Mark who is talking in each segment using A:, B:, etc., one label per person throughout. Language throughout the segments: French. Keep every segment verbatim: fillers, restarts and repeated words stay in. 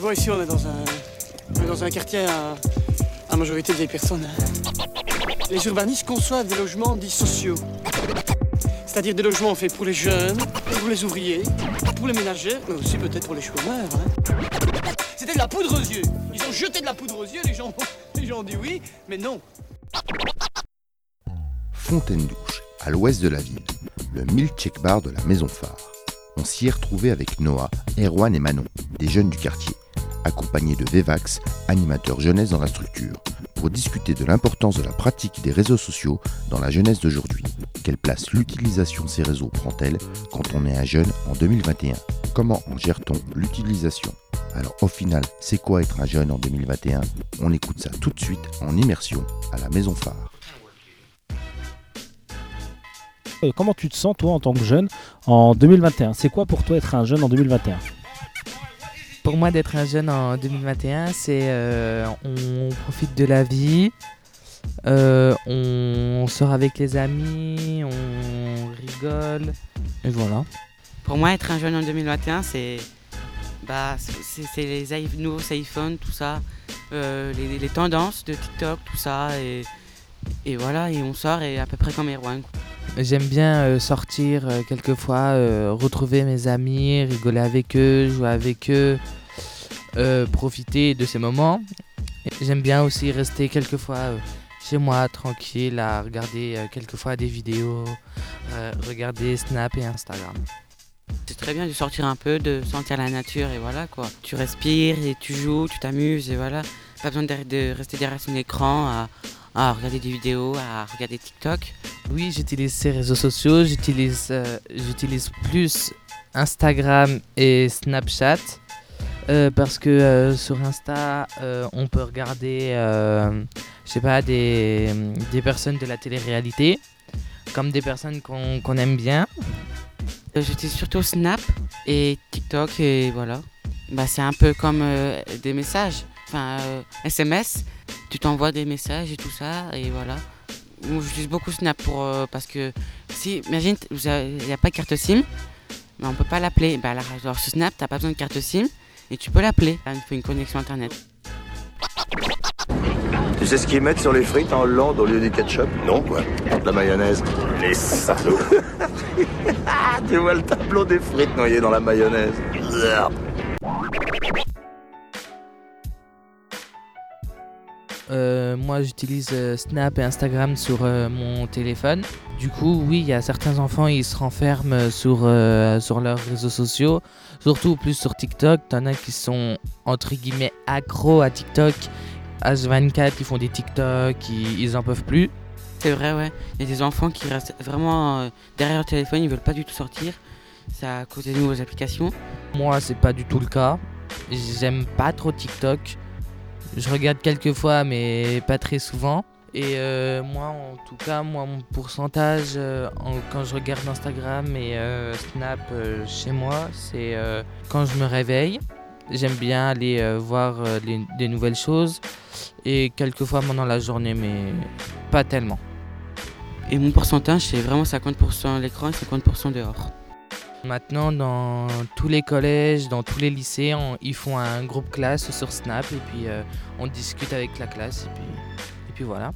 A: vois, ici, on est dans un, on est dans un quartier à, à majorité de vieilles personnes. Les urbanistes conçoivent des logements dits sociaux. C'est-à-dire des logements faits pour les jeunes, pour les ouvriers, pour les ménagères, mais aussi peut-être pour les chômeurs. Hein. C'était de la poudre aux yeux. Ils ont jeté de la poudre aux yeux, les gens, les gens ont dit oui, mais non.
B: Fontaine-Douche, à l'ouest de la ville, le milkshake bar de la Maison Phare. On s'y est retrouvé avec Noah, Erwan et Manon, des jeunes du quartier, accompagnés de Vevax, animateur jeunesse dans la structure, pour discuter de l'importance de la pratique des réseaux sociaux dans la jeunesse d'aujourd'hui. Quelle place l'utilisation de ces réseaux prend-elle quand on est un jeune en deux mille vingt et un ? Comment en gère-t-on l'utilisation ? Alors au final, c'est quoi être un jeune en deux mille vingt et un ? On écoute ça tout de suite en immersion à la Maison Phare.
C: Comment tu te sens toi en tant que jeune en deux mille vingt et un ? C'est quoi pour toi être un jeune en deux mille vingt et un ?
D: Pour moi, d'être un jeune en deux mille vingt et un, c'est euh, on profite de la vie, euh, on sort avec les amis, on rigole, et voilà.
E: Pour moi, être un jeune en deux mille vingt et un, c'est, bah, c'est, c'est les i- nouveaux iPhones, tout ça, euh, les, les tendances de TikTok, tout ça, et, et voilà, et on sort et à peu près comme Erwan.
D: J'aime bien euh, sortir euh, quelquefois, euh, retrouver mes amis, rigoler avec eux, jouer avec eux, euh, profiter de ces moments. Et j'aime bien aussi rester quelquefois euh, chez moi, tranquille, à regarder euh, quelquefois des vidéos, euh, regarder Snap et Instagram.
E: C'est très bien de sortir un peu, de sentir la nature et voilà quoi. Tu respires et tu joues, tu t'amuses et voilà. Pas besoin de, de rester derrière son écran à, à regarder des vidéos, à regarder TikTok.
D: Oui, j'utilise ces réseaux sociaux, j'utilise, euh, j'utilise plus Instagram et Snapchat euh, parce que euh, sur Insta, euh, on peut regarder, euh, je sais pas, des, des personnes de la télé-réalité, comme des personnes qu'on, qu'on aime bien.
E: Euh, J'utilise surtout Snap et TikTok et voilà. Bah, c'est un peu comme euh, des messages, enfin euh, S M S. Tu t'envoies des messages et tout ça et voilà. Moi, j'utilise beaucoup Snap pour, euh, parce que si, imagine, il n'y a pas de carte SIM, mais on ne peut pas l'appeler. Bah, alors, alors, sur Snap, tu n'as pas besoin de carte SIM et tu peux l'appeler. Il faut une connexion internet.
F: Tu sais ce qu'ils mettent sur les frites en Hollande au lieu du ketchup ? Non, quoi. De la mayonnaise. Les salauds. Tu vois le tableau des frites noyées dans la mayonnaise.
D: Euh, moi, j'utilise euh, Snap et Instagram sur euh, mon téléphone. Du coup, oui, il y a certains enfants, ils se renferment sur, euh, sur leurs réseaux sociaux. Surtout plus sur TikTok. T'en as qui sont, entre guillemets, accros à TikTok. H vingt-quatre, ils font des TikTok, ils, ils en peuvent plus.
E: C'est vrai, ouais. Il y a des enfants qui restent vraiment euh, derrière leur téléphone, ils veulent pas du tout sortir. C'est à cause des nouvelles applications.
D: Moi, c'est pas du tout le cas. J'aime pas trop TikTok. Je regarde quelques fois, mais pas très souvent. Et euh, moi, en tout cas, moi, mon pourcentage, euh, en- quand je regarde Instagram et euh, Snap euh, chez moi, c'est euh, quand je me réveille. J'aime bien aller euh, voir euh, les- des nouvelles choses. Et quelques fois pendant la journée, mais pas tellement.
E: Et mon pourcentage, c'est vraiment cinquante pour cent à l'écran et cinquante pour cent dehors.
D: Maintenant, dans tous les collèges, dans tous les lycées, on- ils font un groupe classe sur Snap et puis euh, on discute avec la classe et puis, et puis voilà.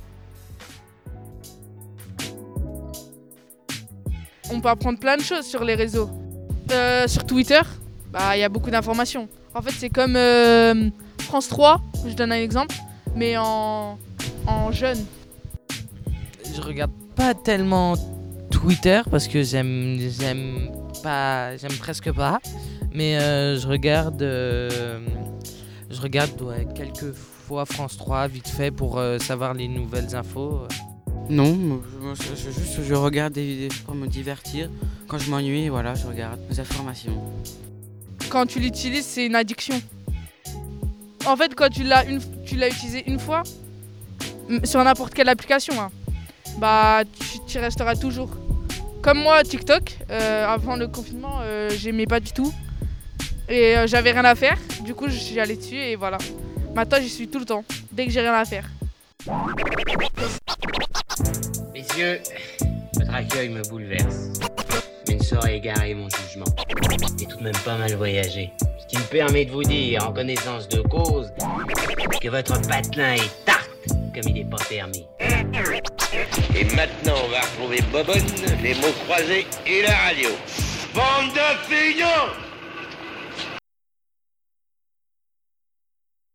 G: On peut apprendre plein de choses sur les réseaux. Euh, sur Twitter, bah, il y a beaucoup d'informations. En fait, c'est comme euh, France trois, je donne un exemple, mais en, en jeune.
D: Je regarde pas tellement Twitter parce que j'aime j'aime pas j'aime presque pas, mais euh, je regarde euh, je regarde ouais, quelques fois France trois vite fait pour euh, savoir les nouvelles infos.
E: Non, moi, je, je- je- juste je regarde des vidéos pour me divertir. Quand je m'ennuie, voilà, je regarde les informations.
G: Quand tu l'utilises, c'est une addiction. En fait, quand tu l'as, une, tu l'as utilisé une fois, m- sur n'importe quelle application, hein, bah, tu tu y resteras toujours. Comme moi, TikTok, euh, avant le confinement, euh, j'aimais pas du tout. Et euh, j'avais rien à faire, du coup, j'y allais dessus et voilà. Maintenant, j'y suis tout le temps, dès que j'ai rien à faire.
H: Messieurs, votre accueil me bouleverse. Mais ne saurait égarer mon jugement. J'ai tout de même pas mal voyagé. qui me permet de vous dire, en connaissance de cause, que votre patelin est tarte, comme il n'est pas permis.
I: Et maintenant, on va retrouver Bobonne, les mots croisés et la radio. Bande de feignants!